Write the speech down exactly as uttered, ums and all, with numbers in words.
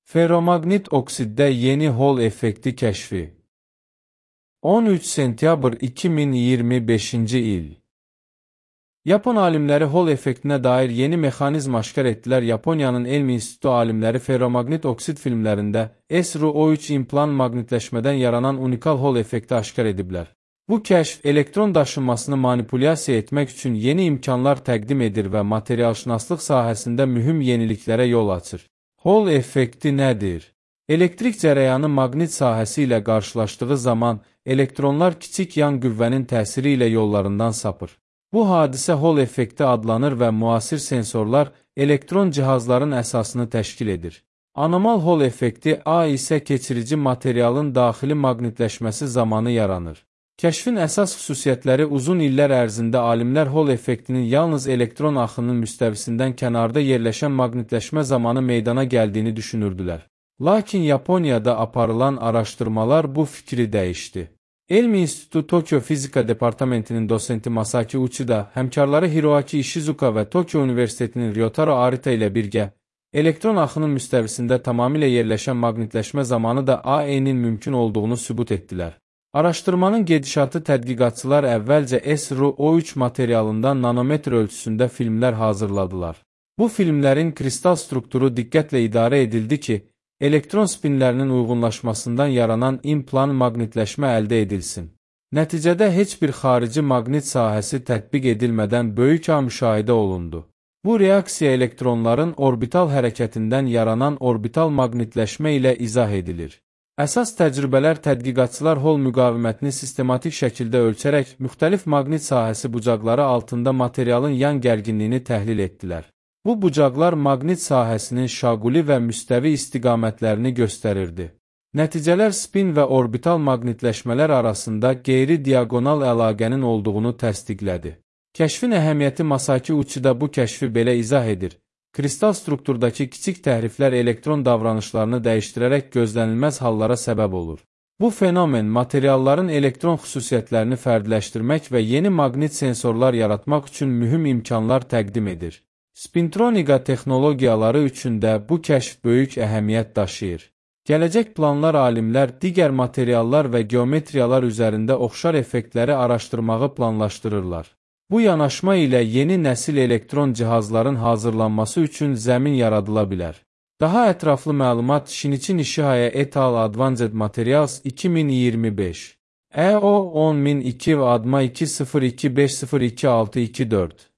Ferromaqnit oksiddə yeni Hall effekti kəşfi. on üç sentyabr iki min iyirmi beşinci il. Yapon alimləri Hall effektinə dair yeni mexanizm aşkar etdilər. Yaponiyanın Elm İnstitutu alimləri ferromaqnit oksid filmlərində S R O üç implan maqnitləşmədən yaranan unikal Hall effekti aşkar ediblər. Bu kəşf elektron daşınmasını manipulyasiya etmək üçün yeni imkanlar təqdim edir və materialşünaslıq sahəsində mühüm yeniliklərə yol açır. Hall effekti nədir? Elektrik cərəyanı maqnit sahəsi ilə qarşılaşdığı zaman elektronlar kiçik yan qüvvənin təsiri ilə yollarından sapır. Bu hadisə Hall effekti adlanır və müasir sensorlar elektron cihazların əsasını təşkil edir. Anomal Hall effekti A isə keçirici materialın daxili maqnitləşməsi zamanı yaranır. Kəşfin əsas xüsusiyyətləri uzun illər ərzində alimlər Hall effektinin yalnız elektron axının müstəvisindən kənarda yerləşən maqnitləşmə zamanı meydana gəldiyini düşünürdülər. Lakin Yaponiyada aparılan araşdırmalar bu fikri dəyişdi. Elm İnstitutu Tokyo Fizika Departamentinin dosenti Masaki Uchida, həmkarları Hiroaki Ishizuka və Tokyo Universitetinin Ryotaro Arita ilə birgə, elektron axının müstəvisində tamamilə yerləşən maqnitləşmə zamanı da A E-nin mümkün olduğunu sübut etdilər. Araşdırmanın gedişatı tədqiqatçılar əvvəlcə S R O üç materialından nanometr ölçüsündə filmlər hazırladılar. Bu filmlərin kristal strukturu diqqətlə idarə edildi ki, elektron spinlərinin uyğunlaşmasından yaranan implan maqnitləşmə əldə edilsin. Nəticədə heç bir xarici maqnit sahəsi tətbiq edilmədən böyük A müşahidə olundu. Bu reaksiya elektronların orbital hərəkətindən yaranan orbital maqnitləşmə ilə izah edilir. Əsas təcrübələr tədqiqatçılar Hall müqavimətini sistematik şəkildə ölçərək müxtəlif maqnit sahəsi bucaqları altında materialın yan gərginliyini təhlil etdilər. Bu bucaqlar maqnit sahəsinin şaquli və müstəvi istiqamətlərini göstərirdi. Nəticələr spin və orbital maqnitləşmələr arasında qeyri-diagonal əlaqənin olduğunu təsdiqlədi. Kəşfin əhəmiyyəti Masaki Uchida bu kəşfi belə izah edir. Kristal strukturdakı kiçik təhriflər elektron davranışlarını dəyişdirərək gözlənilməz hallara səbəb olur. Bu fenomen materialların elektron xüsusiyyətlərini fərdləşdirmək və yeni maqnit sensorlar yaratmaq üçün mühüm imkanlar təqdim edir. Spintronika texnologiyaları üçün də bu kəşf böyük əhəmiyyət daşıyır. Gələcək planlar alimlər digər materiallar və geometriyalar üzərində oxşar effektləri araşdırmağı planlaşdırırlar. Bu yanaşma ilə yeni nəsil elektron cihazların hazırlanması üçün zəmin yaradıla bilər. Daha ətraflı məlumat Shinichi Nishihaya et al. Advanced Materials iki min iyirmi beş. E O on min iki və adma iki sıfır iki beş sıfır iki altı iki dörd.